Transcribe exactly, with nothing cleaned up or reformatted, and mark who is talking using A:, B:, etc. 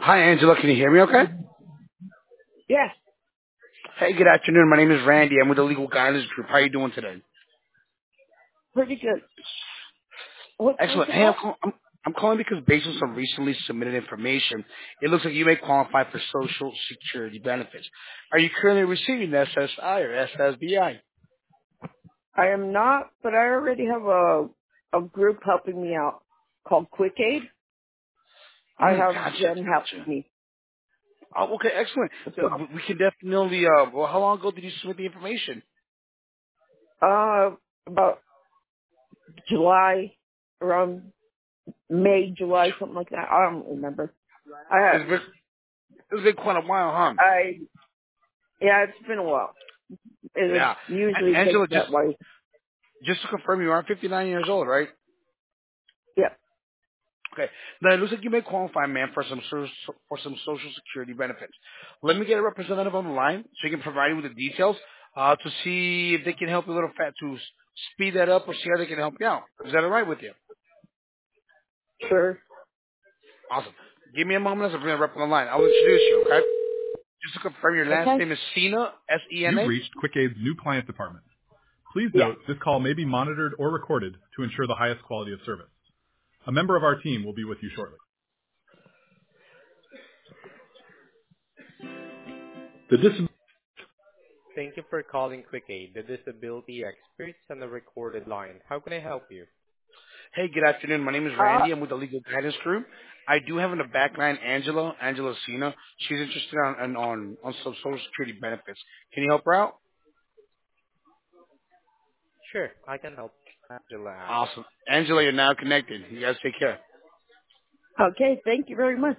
A: Hi, Angela. Can you hear me okay?
B: Yes,
A: Hey, good afternoon. My name is Randy. I'm with the Legal Guidance Group. How are you doing today?
B: pretty good. What's this
A: Excellent. Hey, I'm,
B: about?
A: call- I'm, I'm calling because based on some recently submitted information, it looks like you may qualify for Social Security benefits. Are you currently receiving S S I or S S B I?
B: I am not, but I already have a a group helping me out called Quick Aid. I
A: Mm,
B: have
A: gotcha,
B: them
A: gotcha.
B: helping me.
A: Oh, okay, excellent. So
B: So,
A: w- we can definitely, uh, well, how long ago did you submit the information?
B: uh, about July, around May, July, something like that. I don't remember. I have,
A: It's been, it's been quite a while, huh?
B: I, yeah, it's been a while. It
A: Yeah. A-
B: usually takes
A: Angela, just,
B: that way.
A: just to confirm, you are fifty-nine years old, right?
B: Yeah,
A: Okay. Now it looks like you may qualify, ma'am, for some so- so- for some social security benefits. Let me get a representative on the line so you can provide you with the details uh, to see if they can help you a little fat to s- speed that up or see how they can help you out. Is that all right with you?
B: sure.
A: Awesome. Give me a moment as I bring a rep on the line. I'll introduce you, okay? Just to confirm, your last
B: Okay.
A: name is Sena, S E N
C: You've
A: A.
C: reached QuickAid's new client department. Please
B: Yeah,
C: note this call may be monitored or recorded to ensure the highest quality of service. A member of our team will be with you shortly. The dis- Thank you for calling QuickAid, the disability experts on the recorded line. How can I help you?
A: Hey, good afternoon. My name is
B: uh,
A: Randy. I'm with the Legal Guidance Group. I do have in the back line Angela, Angela Sena. She's interested on, on, on, on some social security benefits. Can you help her out?
C: Sure, I can help Angela out.
A: Awesome. Angela, you're now connected. You guys take care.
B: okay, thank you very much.